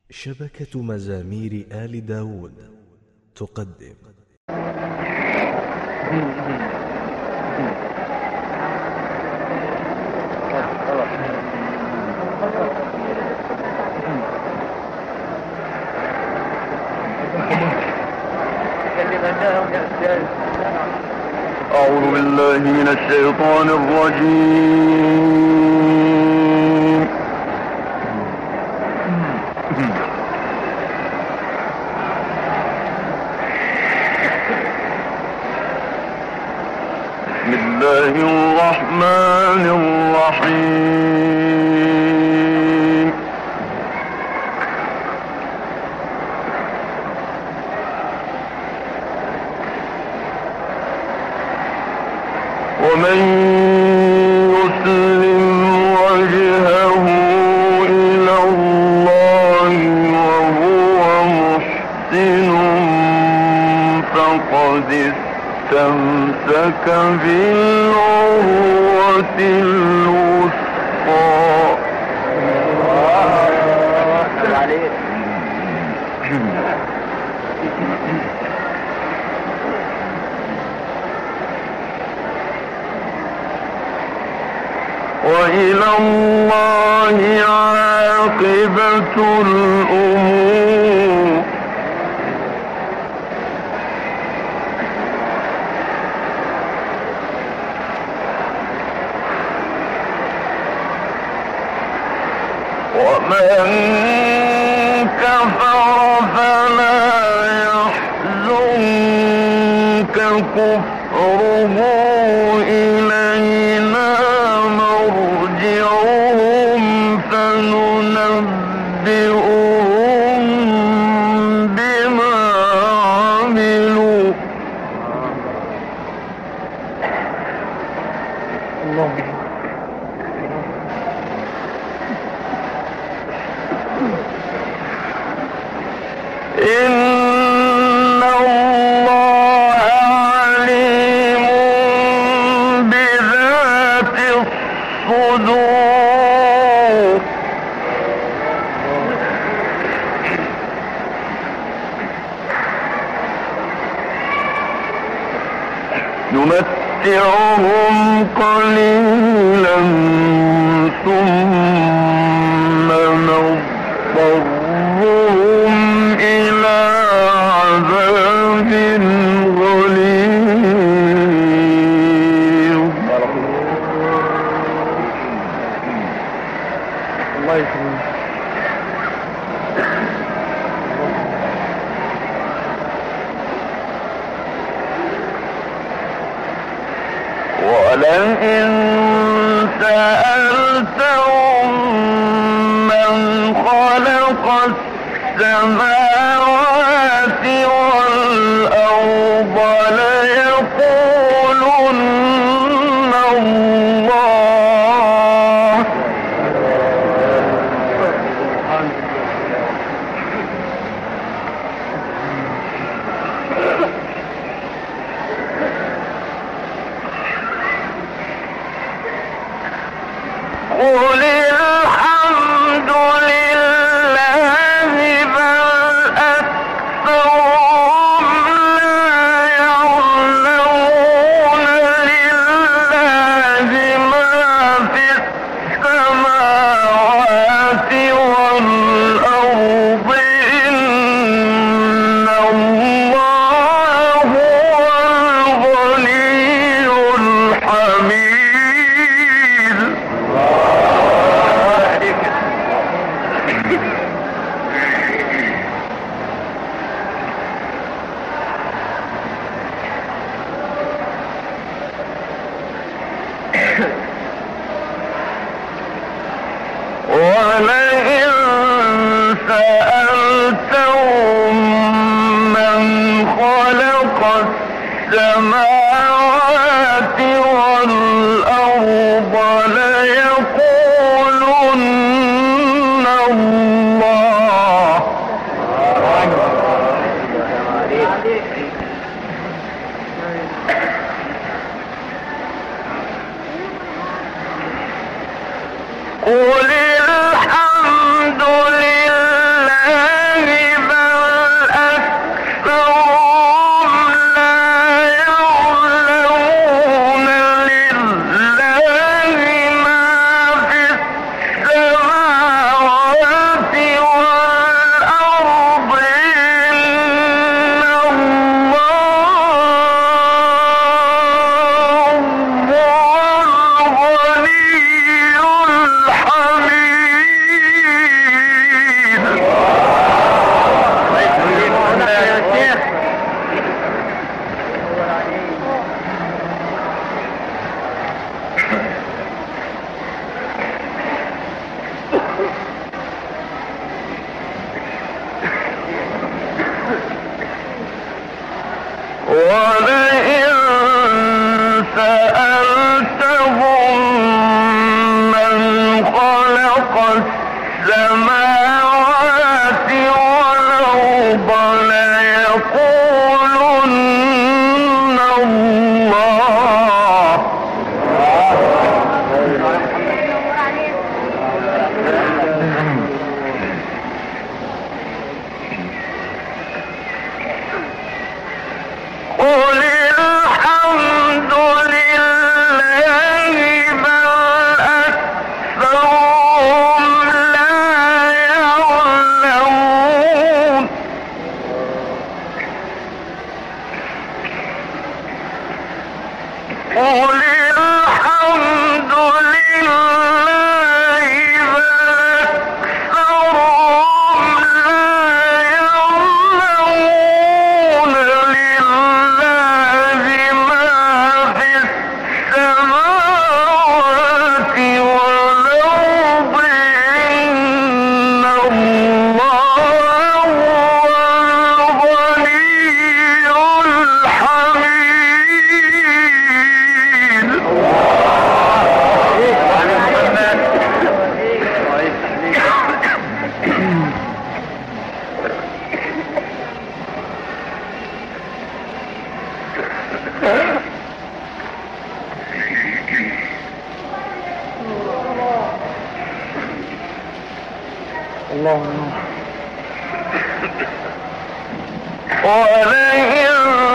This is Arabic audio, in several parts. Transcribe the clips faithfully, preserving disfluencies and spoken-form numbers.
شبكة مزامير آل داود تقدم أعوذ بالله من الشيطان الرجيم. بسم الله الرحمن الرحيم. ومن يسلم وجهه إلى الله وهو محسن فقد استمسك بالعروة الوثقى. وإلى الله عاقبة الأمور. ومن كفر فلا يحزنك كفره إلينا مرجعهم فننبئهم بما عملوا. إن الله عليم بذات الصدور. نمتعهم قليلا ثم نضطرهم إلى عذاب غليظ. الله يسلمك. ولئن سألتهم من خلق السماوات والأرض ليقولن الله. قل الحمد لله بل أكثرهم لا يعلمون. لله ما في السماوات والأرض إن الله هو الغني الحميد. ولئن سألتهم من خلق السماوات والأرض ليقولن الله. قل الحمد لله ولئن سألتهم من خلق السماوات والأرض ليقولن الله. قل الحمد لله بل أكثرهم لا يعلمون. قل الحمد لله بل أكثرهم لا يعلمون. لله ما في السماوات والأرض إن الله هو الغني الحميد. ولئن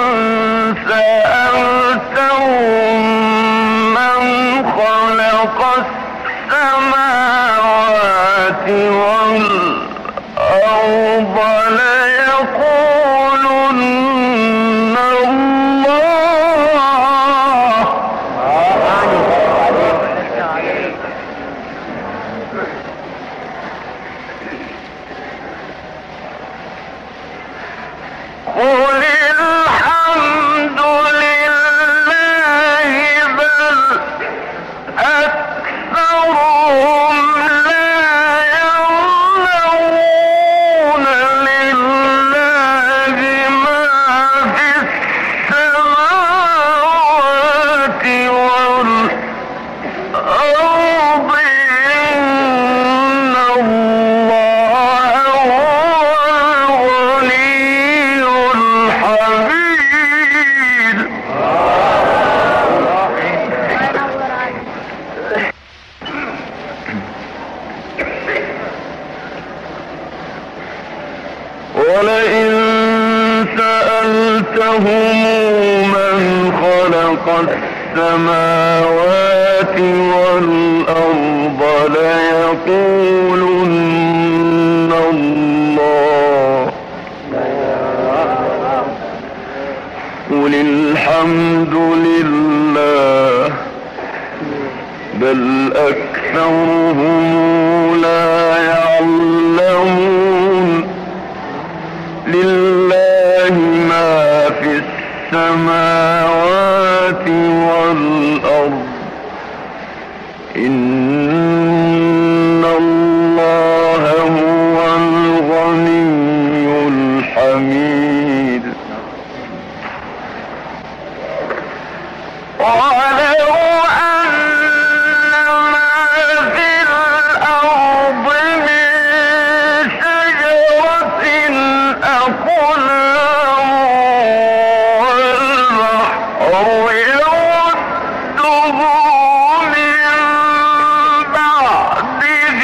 سألتهم من خلق السماوات والأرض ليقولن الله. قل الحمد لله بل أكثرهم لا يعلمون. لله ما في السماوات والأرض إن الله هو الغني الحميد. ولئن سألتهم من خلق السماوات والأرض ليقولن الله. قل الحمد لله بل أكثرهم لا يعلمون. لله ما في السماوات والأرض إن الله هو الغني الحميد. ولو أن ما في الأرض من شجرة أقلام والبحر يمده من بعده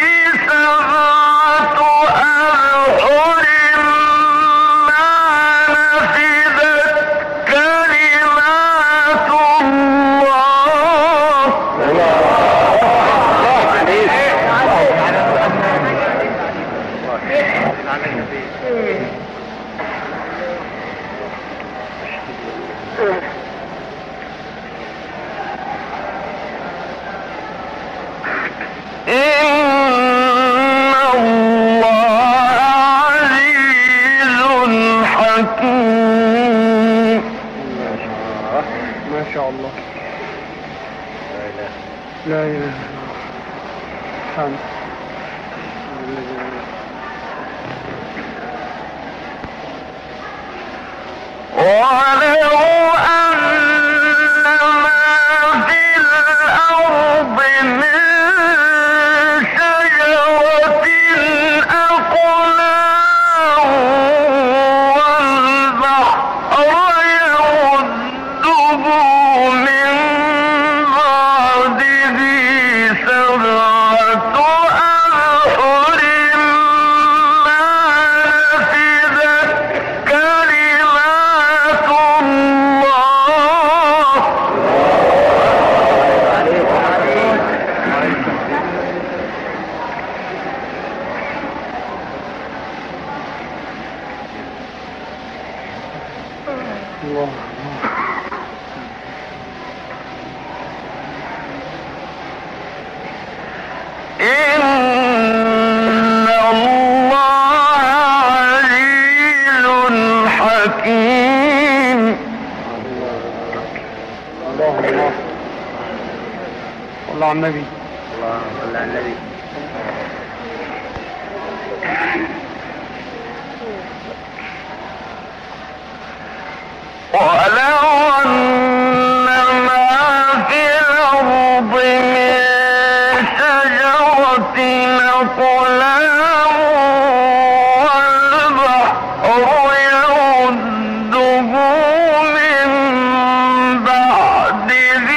سبعة أبحر ما نفذت كلمات الله. إن الله عزيز حكيم. ما شاء الله. لا إله إلا الله. وعلى الله إن الله عزيز حكيم. الله الله صلى على النبي. الله صلى على النبي. ولو أن ما في الأرض من شجرة أقلام والبحر يمده من بعده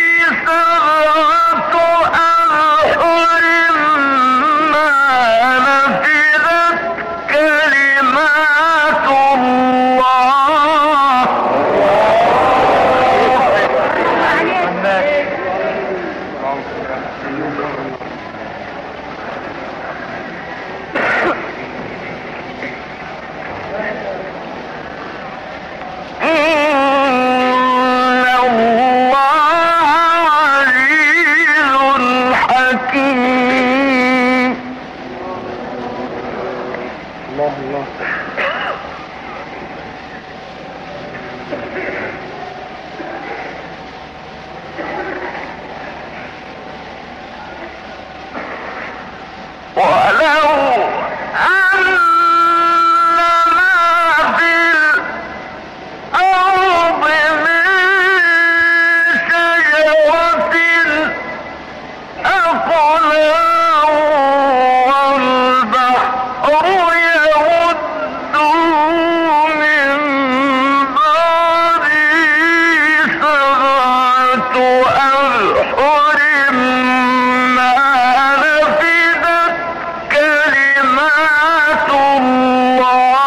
سبعة أبحر ما نفذت كلمات الله. الله الله ولو أن ما في الأرض من شجرة أقلام والبحر يمده من بعده سبعة أبحر ما نفذت كلمات الله.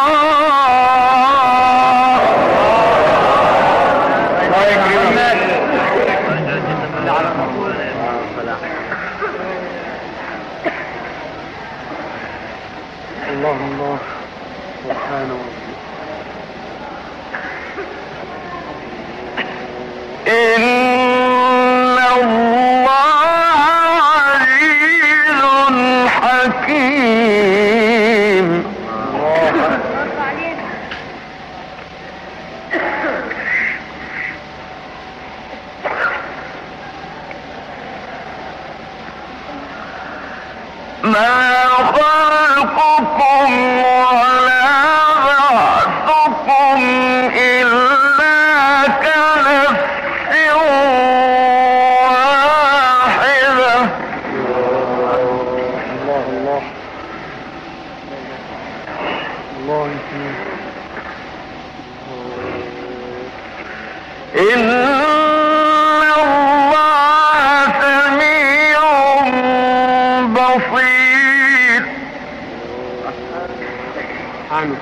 الله الله سبحانه إن الله عزيز حكيم. ما خلقكم ولا بعثكم إلا كنفس واحدة. الله الله الله يسلمك. إن الله سميع بصير. عنه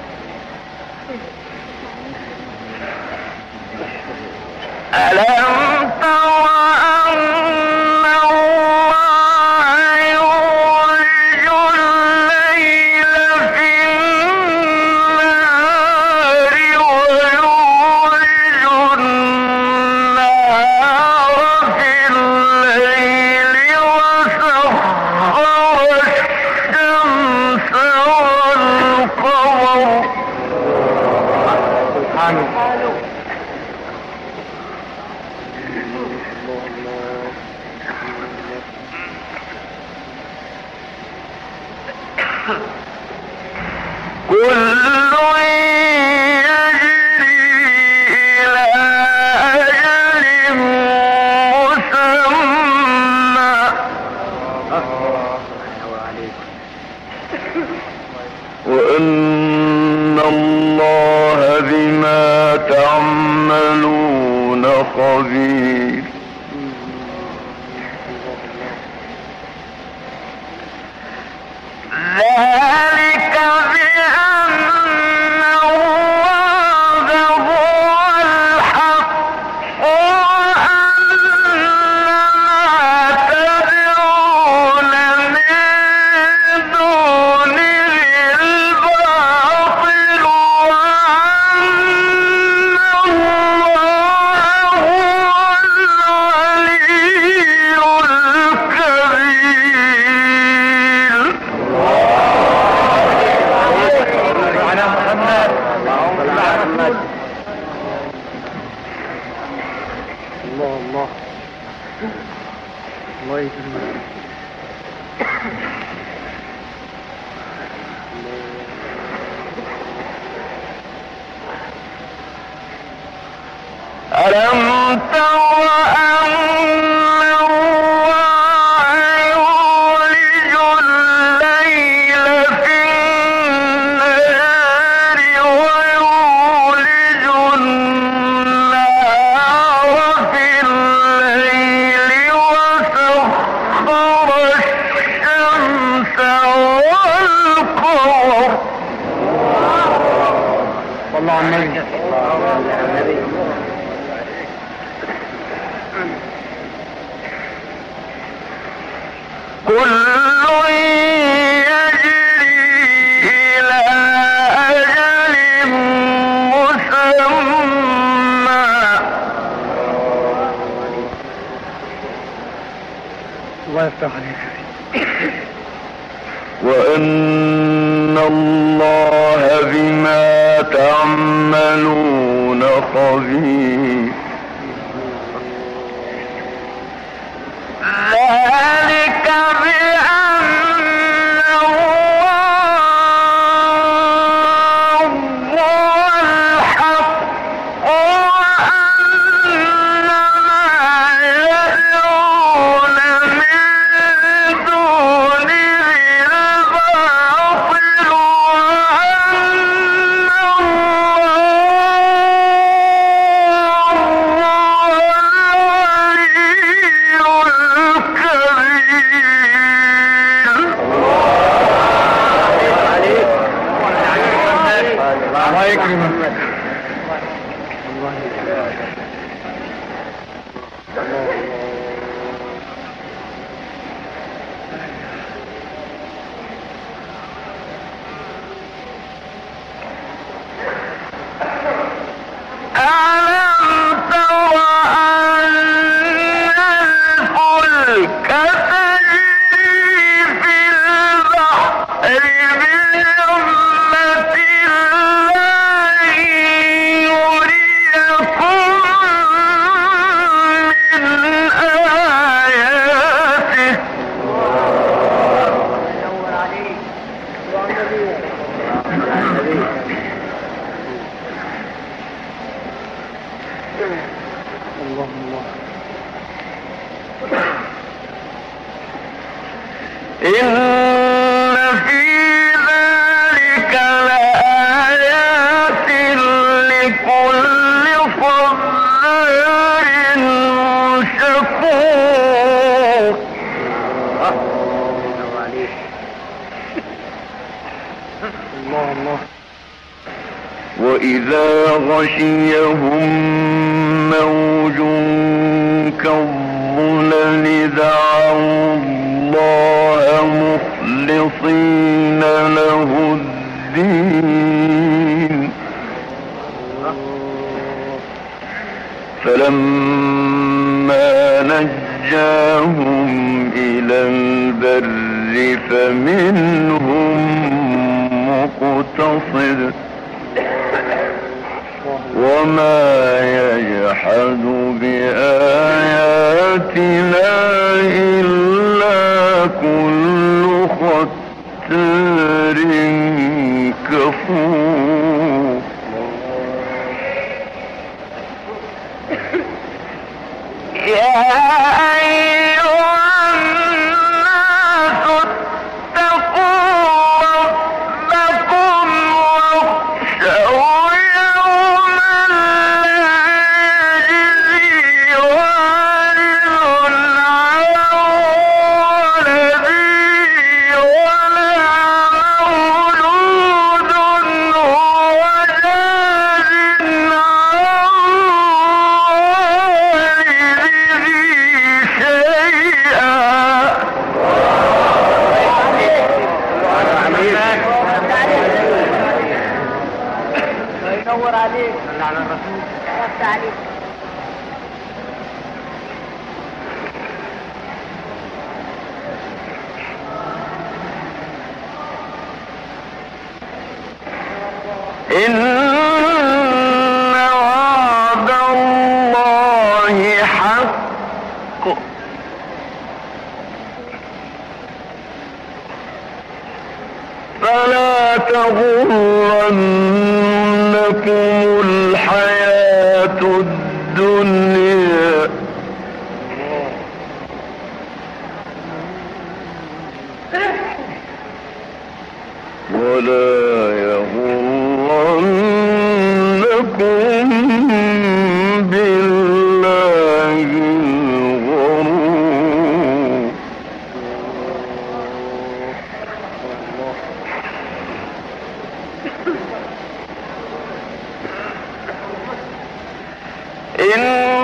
ألم تر أن الله يولج الليل في النهار ويولج النهار في الليل وسخر الشمس والقمر. سبحانه كل يجري إلى أجل مسمى. وأن الله بما تعملون خبير. ذلك بأن الله هو الحق وأن ما تدعون من دونه الباطل وأن ألم تر أن الله يولج الليل في النهار ويولج النهار في الليل وسخر الشمس والقمر. صلى على النبي. كل يجري إلى أجل مسمى الله يفتح عليك. وأن الله بما تعملون خبير. ذلك بأن الله هو الحق وأن ما يدعون من دونه الباطل وأن الله يكرمك. ألم تر أن الفلك تجري في البحر بنعمة الله يريكم من آياته. الله الله. إن في ذلك لآيات لكل صبار شكور. الله الله. وإذا غشيهم موج كالظلل دعوا الله مخلصين له الدين فلما نجاهم إلى البر فمنهم مقتصد وما يجحد بآياتنا إلا كل ختار كفور. يا أيها الناس اتقوا ربكم واخشوا يوما لا يجزي والد عن ولده ولا مولود هو جاز عن والده شيئا. ينور عليك. على الرسول. يفتح عليك. إن وعد الله حق فلا تغرنكم الحياة الدنيا الدنيا ولا يغرنكم بالله الغرور إن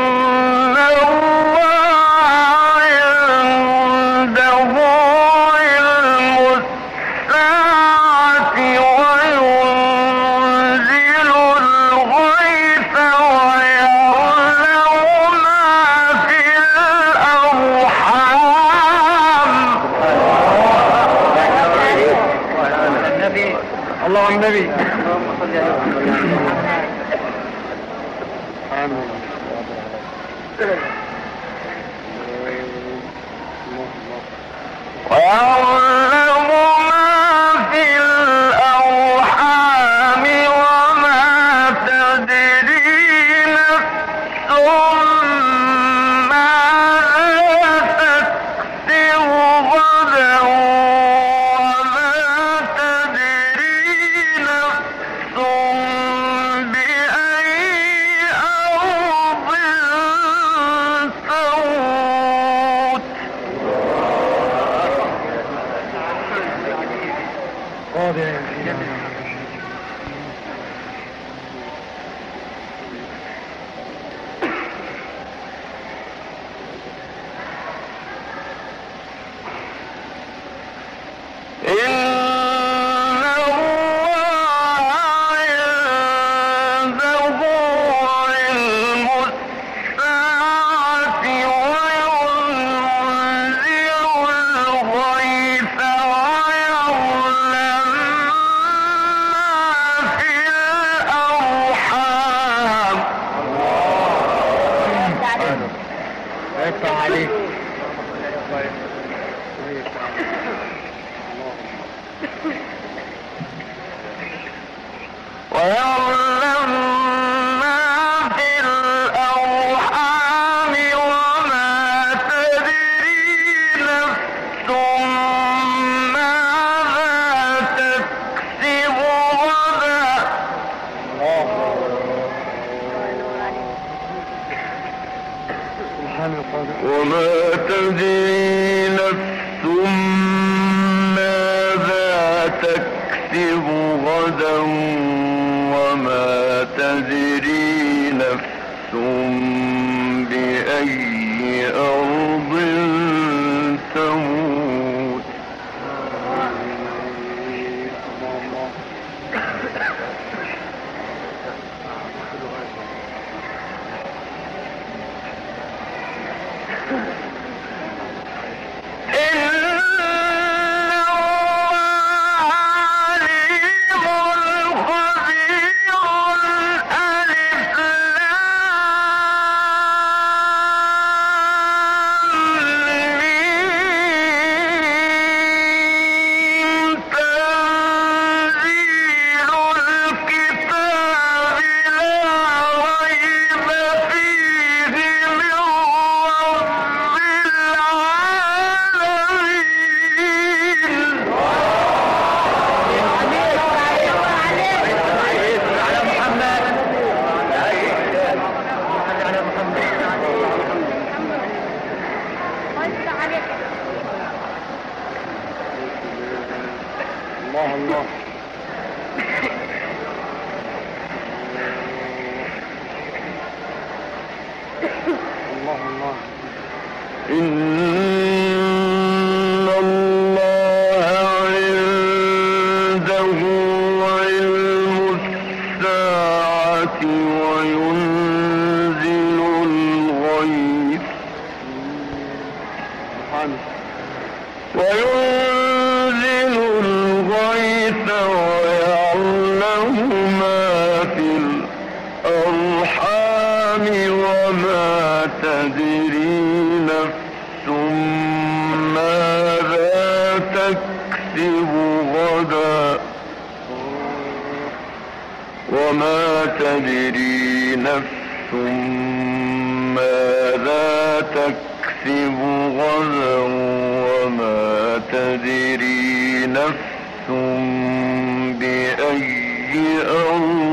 الله النبي ويعلم ما في الأرحام وما تدري نفس ماذا تكسب غدا وما تدري نفس بأي أرض تموت ويعلم ما في الأرحام وما تدري نفس ماذا تكسب غدا وما تدري نفس ماذا تكسب غدا وما تدري نفس بأي أرض تموت إن الله عنده علم الساعة وينزل الغيث وينزل الغيث ويعلم ما في الأرحام وما تدري نفس ماذا تكسب غدا وما تدري نفس ماذا تكسب غدا وما تدري نفس بأي أرض